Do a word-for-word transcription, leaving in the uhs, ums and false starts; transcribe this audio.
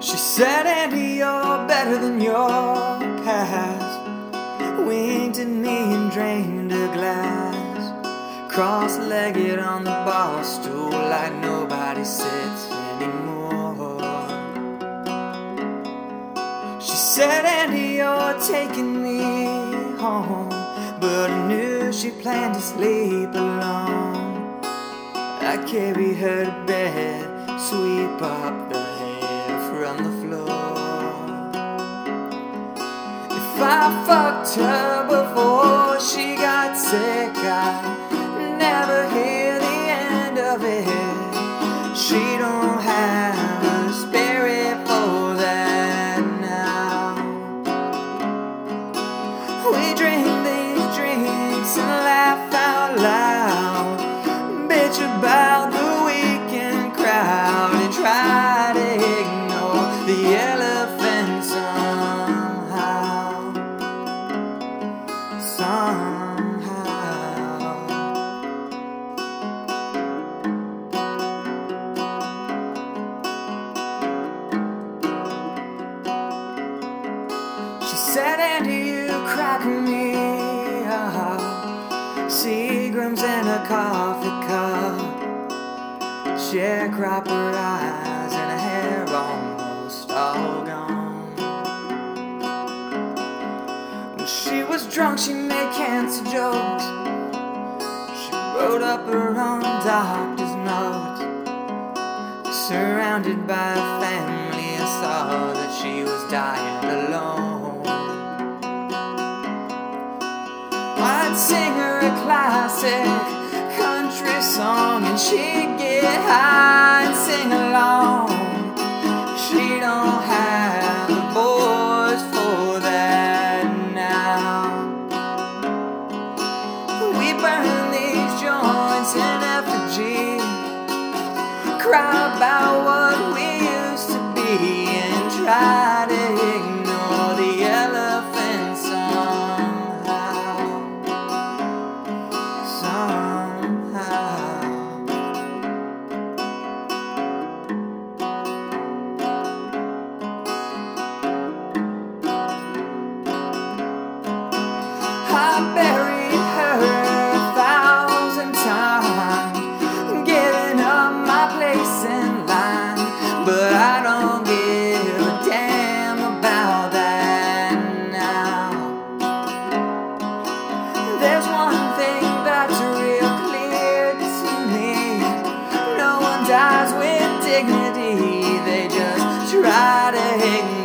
She said, Andy, you're better than your past. Winked at me and drained a glass. Cross-legged on the bar stool like nobody sits anymore. She said, Andy, you're taking me home, but I knew she planned to sleep alone. I carry her to bed, sweep up the hair from the floor. If I fucked her before she got sick, I'd never hear the end of it. She don't have a spirit for that now. We drink these drinks and laugh out loud, bitch about the weekend crowd, and try to ignore the elephant somehow. Somehow. She said, Andy, you crack me up. Seagrams and a coffee cup, sharecropper eyes and a hair almost all gone. When she was drunk, she made cancer jokes. She wrote up her own doctor's notes. Surrounded by a family, I saw that she was dying alone. I'd sing her a classic country song and she'd get high and sing along. She don't have a voice for that now. We burn these joints in effigy, cry about what we used to be, and try to ignore the elephant somehow. Somehow. I buried her a thousand times, giving up my place in line, but I don't give a damn about that now. There's one thing that's real clear to me: no one dies with dignity, they just try to ignore